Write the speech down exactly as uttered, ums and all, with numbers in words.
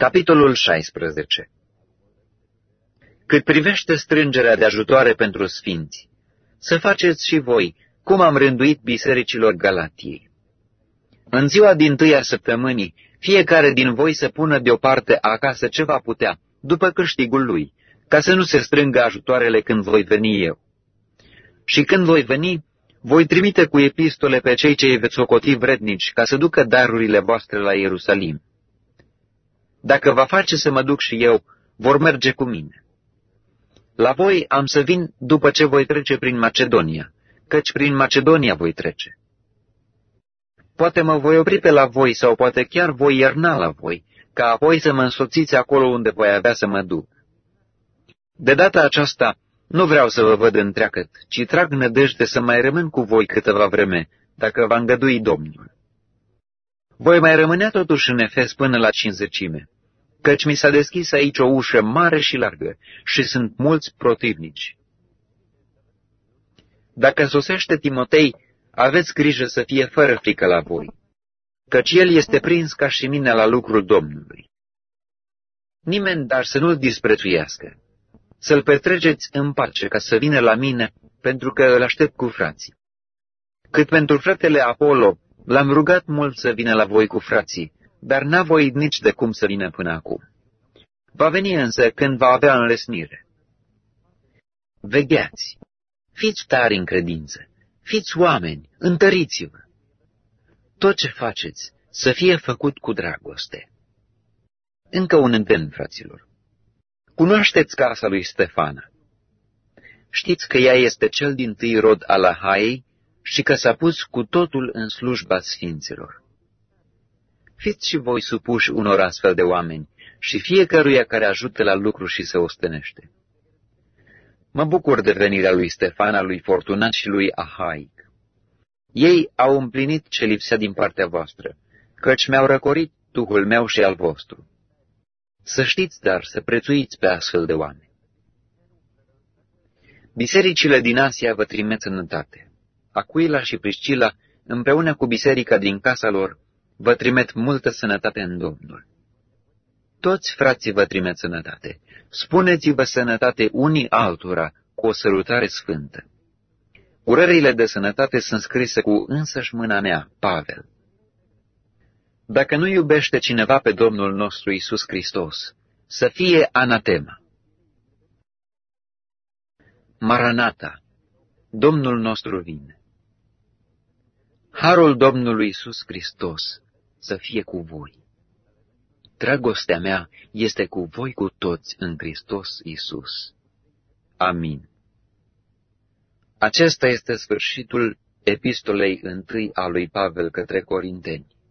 Capitolul șaisprezece. Cât privește strângerea de ajutoare pentru sfinți, să faceți și voi, cum am rânduit bisericilor Galatiei. În ziua dintâi a săptămânii, fiecare din voi să pună deoparte acasă ce va putea, după câștigul lui, ca să nu se strângă ajutoarele când voi veni eu. Și când voi veni, voi trimite cu epistole pe cei ce îi veți socoti vrednici, ca să ducă darurile voastre la Ierusalim. Dacă va face să mă duc și eu, vor merge cu mine. La voi am să vin după ce voi trece prin Macedonia, căci prin Macedonia voi trece. Poate mă voi opri pe la voi sau poate chiar voi ierna la voi, ca apoi să mă însoțiți acolo unde voi avea să mă duc. De data aceasta nu vreau să vă văd întreagăt, ci trag nădejde să mai rămân cu voi câteva vreme, dacă va îngădui Domnul. Voi mai rămânea totuși în Efes până la cincizecime, căci mi s-a deschis aici o ușă mare și largă și sunt mulți protivnici. Dacă sosește Timotei, aveți grijă să fie fără frică la voi, căci el este prins ca și mine la lucrul Domnului. Nimeni dar să nu-l disprețuiască, să-l petreceți în pace ca să vină la mine, pentru că îl aștept cu frații. Cât pentru fratele Apollo, l-am rugat mult să vină la voi cu frații, dar n-a voit nici de cum să vină până acum. Va veni însă când va avea înlesnire. Vegheați, fiți tari în credință, fiți oameni, întăriți-vă. Tot ce faceți să fie făcut cu dragoste. Încă un îndemn, fraților. Cunoașteți casa lui Stefana. Știți că ea este cel dintâi rod al Ahaiei și că s-a pus cu totul în slujba sfinților. Fiți și voi supuși unor astfel de oameni și fiecăruia care ajută la lucru și se ostenește. Mă bucur de venirea lui Stefana, lui Fortunat și lui Ahaic. Ei au împlinit ce lipsea din partea voastră, căci mi-au răcorit duhul meu și al vostru. Să știți, dar, să prețuiți pe astfel de oameni. Bisericile din Asia vă trimit sănătate. Aquila și Priscila, împreună cu biserica din casa lor, vă trimit multă sănătate în Domnul. Toți frații vă trimit sănătate. Spuneți-vă sănătate unii altora cu o sărutare sfântă. Urările de sănătate sunt scrise cu însăși mâna mea, Pavel. Dacă nu iubește cineva pe Domnul nostru Iisus Hristos, să fie anatema. Maranata, Domnul nostru vine. Harul Domnului Iisus Hristos să fie cu voi. Dragostea mea este cu voi cu toți în Hristos Iisus. Amin. Acesta este sfârșitul epistolei întâi a lui Pavel către Corinteni.